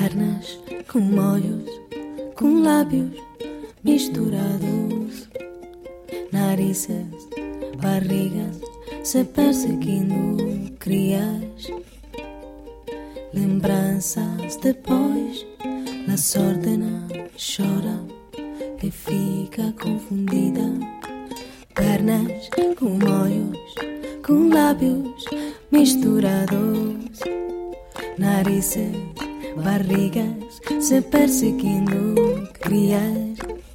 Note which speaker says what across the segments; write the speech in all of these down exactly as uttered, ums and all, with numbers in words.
Speaker 1: pernas com molhos, com lábios misturados, narizes, barrigas se perseguindo, crias lembranças. Depois la sordena chora e fica confundida. Pernas com molhos, com lábios misturados, narizes, barrigas se perseguindo, crias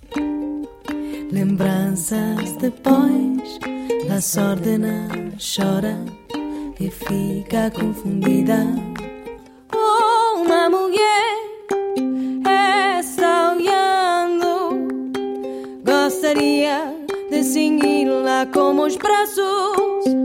Speaker 1: lembranças. Depois la sordena chora e fica confundida. Oh, uma mulher está olhando, gostaria de segui-la com os braços.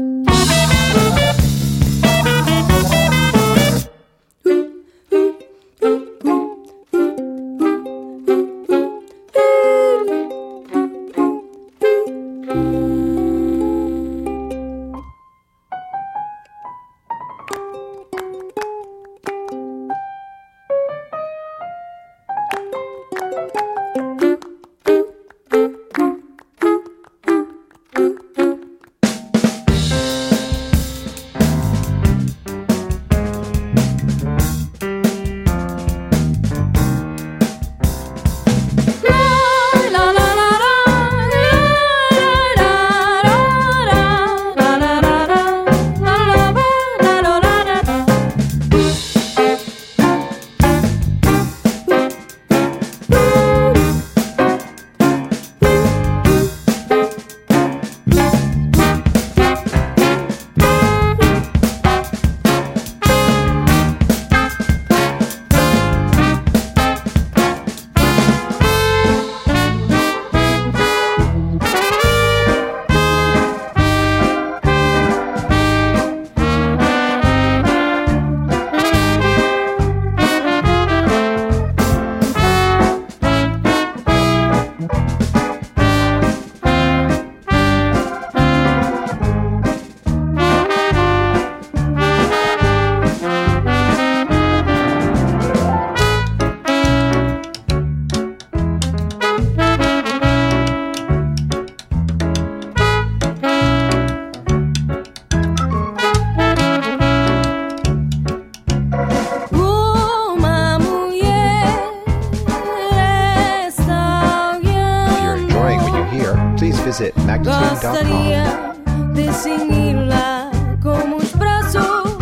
Speaker 2: Visit magnitude dot com.
Speaker 1: De segui-la com os braços.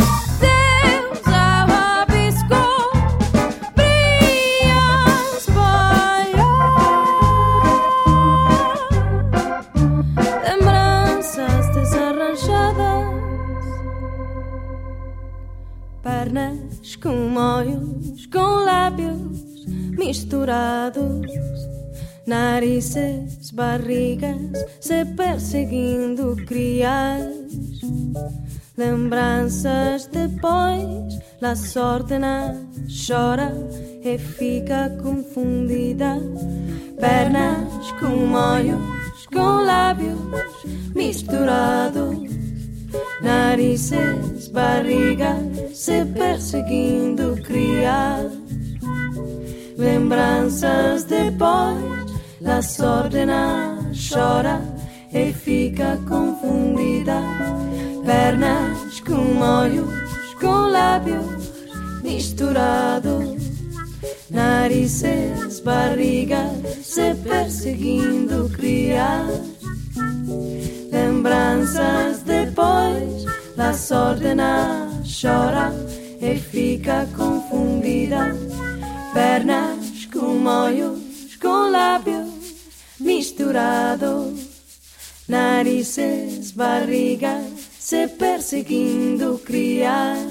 Speaker 1: Deus rabiscou, brilha, espalha lembranças desarranjadas. Pernas com molhos, com lábios misturados, narizes, barrigas se perseguindo, crias lembranças. Depois la sordena chora e fica confundida. Pernas com molhos, com lábios misturados, narizes, barrigas se perseguindo, crias lembranças. Depois la sordena chora e fica confundida. Pernas com molhos, com lábios misturados, narizes, barrigas se perseguindo, crias lembranças. Depois la sordena chora e fica confundida. Pernas com molhos, com lábios misturados, narizes, barrigas se perseguindo, crias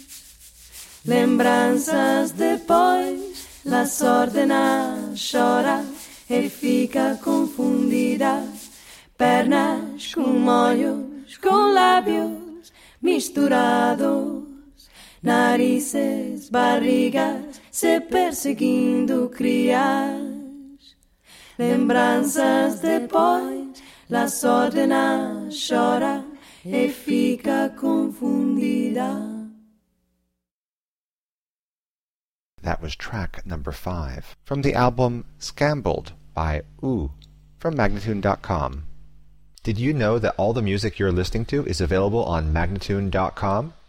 Speaker 1: lembranças. Depois la sordena chora e fica confundida. Pernas com molhos, com lábios misturados, narizes, barrigas se perseguindo, crias lembranças. Depois la sordena chora e fica confundida.
Speaker 2: That was track number five from the album Scambled by Ooh from Magnatune dot com. Did you know that all the music you're listening to is available on Magnatune dot com?